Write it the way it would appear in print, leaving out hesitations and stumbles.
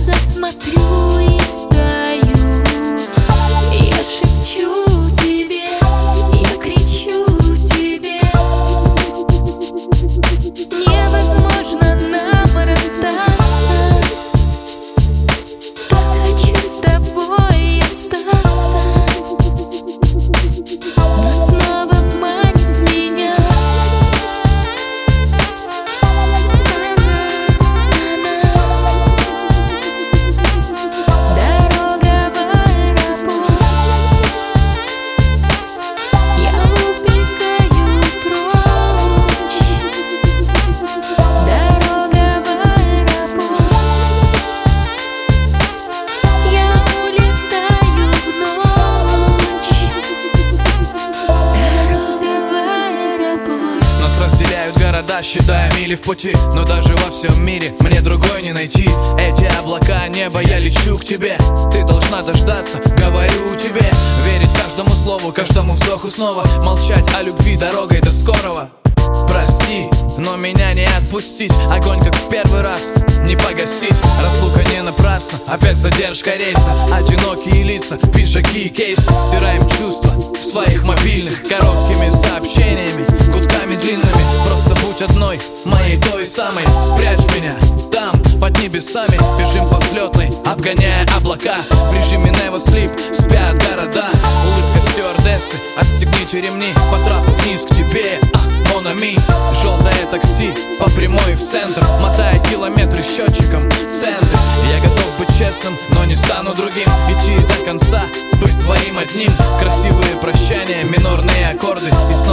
смотрю и таю. Я шепчу тебе, я кричу тебе. Невозможно нам расстаться. Так хочу с тобой остаться. Но снова манит меня. Города, считая мили в пути, но даже во всем мире мне другой не найти. Эти облака, небо, я лечу к тебе. Ты должна дождаться, говорю тебе. Верить каждому слову, каждому вздоху снова. Молчать о любви дорогой до скорого. Прости, но меня не отпустить. Огонь, как в первый раз, не погасить. Разлука не напрасна, опять задержка рейса. Одинокие лица, пиджаки и кейсы. Стираем чувства в своих мобильных короткими сообщениями, гудками длинными. Просто будь одной, моей той самой. Спрячь меня там, под небесами. Бежим по взлетной, обгоняя облака. В режиме Never Sleep спят города. Улыбка стюардессы, отстегните ремни. По трапу вниз к тебе, Монами. Желтое такси по прямой в центр, мотая километры счетчиком в центре. Я готов быть честным, но не стану другим. Идти до конца, быть твоим одним. Красивые прощания, минорные аккорды и